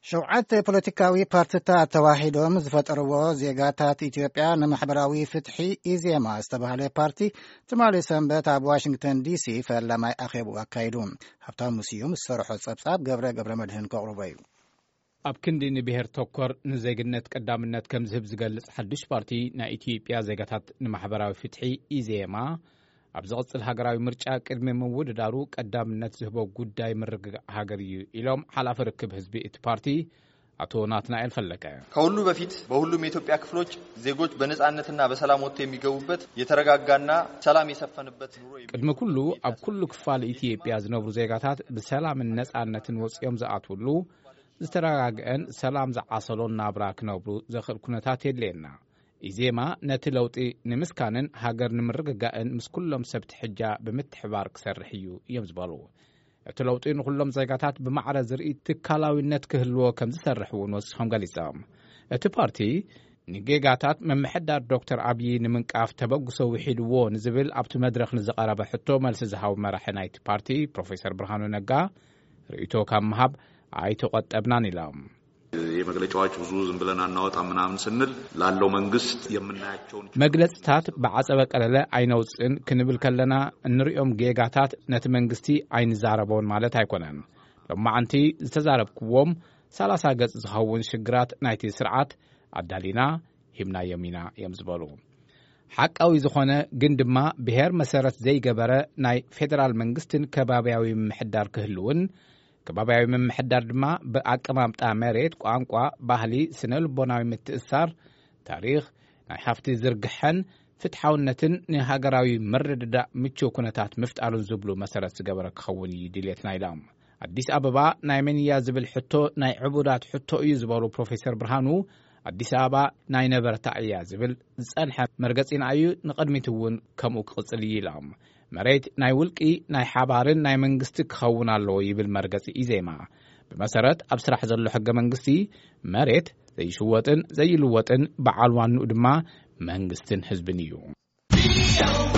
شوعات بوليتيكاوي بارتتا تواحدهم زفتروا زيغاتات إثيوبيا نمحبراوي فتحي إيزيما استبهالي بارتي تمالي سنبت عب واشنطن دي سي فلما أخيبوا أكايدون هفتان مسيوم السرحو صبصاب قبر مدهن كغربي أب كندي نبهر توكر نزيغنت قدامنت كم زهب زغلص حدش بارتي نا إثيوبيا زيغاتات نمحبراوي فتحي إيزيما أبزغط الهاجراوي مرجع كرمي مود دارو قدامنت زهبو قداي مرق هاجري إلهم حلاف ركب حزبي بارتي አቶ ናትናኤል ፈለቀ ከሁሉ በፊት በሁሉም የኢትዮጵያ ክፍሎች ዜጎች በነጻነትና በሰላም ወጥተው የሚገቡበት የተረጋጋና ሰላም የሰፈነበት ኑሮ ቅድመ ኩሉ አብ ኩሉ ክፋል ኢትዮጵያ ዝነብሩ ዜጋታት በሰላምን ነጻነትን ወጽዮም ዘአትውሉ ዝተረጋገን ሰላም ዘዓሰሎና ብራክ ነብሩ ዘኽል ኩነታት የለና ኢዜማ ነቲ ለውጢ ንምስካንን ሃገር ንምርግጋእን ምስ ኩሎም ሰብት ሕጃ ብምትሕባር ክሰርሕ እዩ እዮም ዝበሉ እትለውጢን ሁሉም ዜጋታት በማዕረ ዝርኢ ትካላዊነት ክህልዎ ከም ዝሰርሕውን ወስኸም ገሊጾም እቲ ፓርቲ ንጌጋታት መምሕዳር ዶክተር አብይ ንምንቃፍ ተበግሶ ውሒድዎ ንዝብል ኣብቲ መድረኽ ንዝቐረበ ሕቶ መልሲ ዝሃብ መራሒ ናይቲ ፓርቲ ፕሮፌሰር ብርሃኑ ነጋ ርእይቶ ካብ ምሃብ አይተቆጠብናን ኢሎም የመግለጫዎች ብዙ ዝም ብለን አናወጣ ምናምን ስንል ላለው መንግስት የምናያቸው መግለጽታት በዓጸበ ቀለለ አይነውጽን ክንብል ከለና እንሪኦም ጌጋታት ነቲ መንግስቲ አይንዛረቦን ማለት አይኮነን ለማዓንቲ ዝተዛረብክዎም 30 ገጽ ዝኸውን ሽግራት ናይቲ ስርዓት አዳሊና ሂምና የሚና የምዝበሉ ሓቃዊ ዝኾነ ግን ድማ ብሄር መሰረት ዘይገበረ ናይ ፌደራል መንግስትን ከባቢያዊ ምሕዳር ክህልውን ከባቢያዊ ምሕዳር ድማ በአቀማምጣ መሬት ቋንቋ ባህሊ ስነልቦናዊ ምትእሳር ታሪኽ ናይ ሓፍቲ ዝርግሐን ፍትሓውነትን ንሃገራዊ መረዳዳ ምቹ ኩነታት ምፍጣሩን ዝብሉ መሰረት ዝገበረ ክኸውን ይድልየትና ኢሎም አዲስ አበባ ናይ መንያ ዝብል ሕቶ ናይ ዕቡዳት ሕቶ እዩ ዝበሉ ፕሮፌሰር ብርሃኑ አዲስ አበባ ናይ ነበርታ እያ ዝብል ዝጸንሐ መርገጺና እዩ ንቅድሚት እውን ከምኡ ክቕጽል ኢሎም መሬት ናይ ውልቂ ናይ ሓባርን ናይ መንግስቲ ክኸውን ኣለዎ ይብል መርገጺ ኢዜማ ብመሰረት ኣብ ስራሕ ዘሎ ሕገ መንግስቲ መሬት ዘይሽወጥን ዘይልወጥን በዓል ዋንኡ ድማ መንግስትን ህዝብን እዩ